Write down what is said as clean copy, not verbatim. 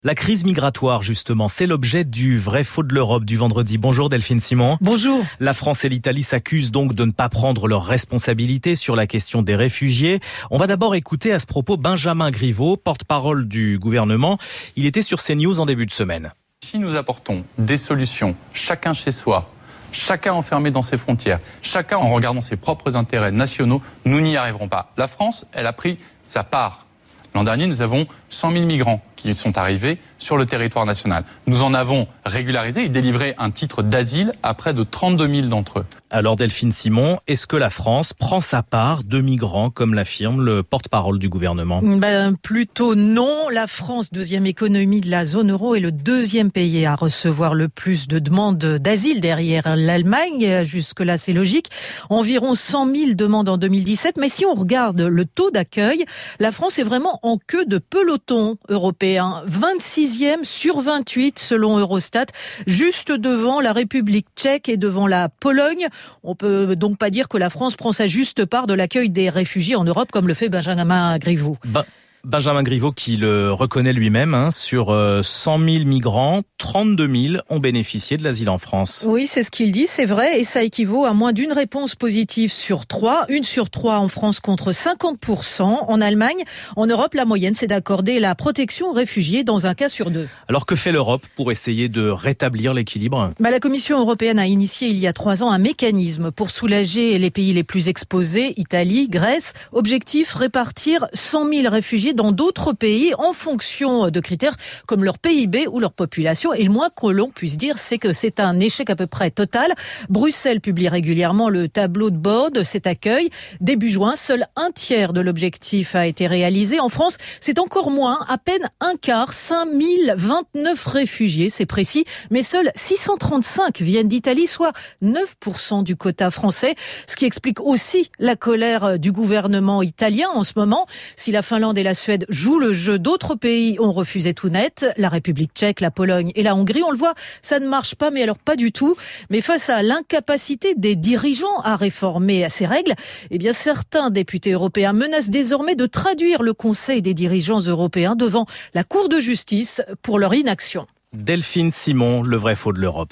La crise migratoire, justement, c'est l'objet du vrai faux de l'Europe du vendredi. Bonjour Delphine Simon. Bonjour. La France et l'Italie s'accusent donc de ne pas prendre leurs responsabilités sur la question des réfugiés. On va d'abord écouter à ce propos Benjamin Griveaux, porte-parole du gouvernement. Il était sur CNews en début de semaine. Si nous apportons des solutions, chacun chez soi, chacun enfermé dans ses frontières, chacun en regardant ses propres intérêts nationaux, nous n'y arriverons pas. La France, elle a pris sa part. L'an dernier, nous avons 100 000 migrants qui sont arrivés sur le territoire national. Nous en avons régularisé et délivré un titre d'asile à près de 32 000 d'entre eux. Alors Delphine Simon, est-ce que la France prend sa part de migrants, comme l'affirme le porte-parole du gouvernement ? Plutôt non. La France, deuxième économie de la zone euro, est le deuxième pays à recevoir le plus de demandes d'asile derrière l'Allemagne. Jusque-là, c'est logique. Environ 100 000 demandes en 2017. Mais si on regarde le taux d'accueil, la France est vraiment en queue de peloton européen. 26e sur 28 selon Eurostat, juste devant la République tchèque et devant la Pologne. On peut donc pas dire que la France prend sa juste part de l'accueil des réfugiés en Europe, comme le fait Benjamin Griveaux. Benjamin Griveaux qui le reconnaît lui-même, sur 100 000 migrants, 32 000 ont bénéficié de l'asile en France. Oui, c'est ce qu'il dit, c'est vrai, et ça équivaut à moins d'une réponse positive sur 3. Une sur 3 en France contre 50% en Allemagne. En Europe, la moyenne, c'est d'accorder la protection aux réfugiés dans un cas sur 2. Alors que fait l'Europe pour essayer de rétablir l'équilibre ? La Commission européenne a initié il y a 3 ans un mécanisme pour soulager les pays les plus exposés, Italie, Grèce. Objectif, répartir 100 000 réfugiés dans d'autres pays en fonction de critères comme leur PIB ou leur population. Et le moins que l'on puisse dire, c'est que c'est un échec à peu près total. Bruxelles publie régulièrement le tableau de bord de cet accueil. Début juin, seul un tiers de l'objectif a été réalisé. En France, c'est encore moins, à peine un quart, 5029 réfugiés, c'est précis, mais seuls 635 viennent d'Italie, soit 9% du quota français, ce qui explique aussi la colère du gouvernement italien en ce moment. Si la Finlande et la Suède jouent le jeu, d'autres pays ont refusé tout net. La République tchèque, la Pologne et la Hongrie, on le voit, ça ne marche pas, mais alors pas du tout. Mais face à l'incapacité des dirigeants à réformer ces règles, certains députés européens menacent désormais de traduire le Conseil des dirigeants européens devant la Cour de justice pour leur inaction. Delphine Simon, le vrai faux de l'Europe.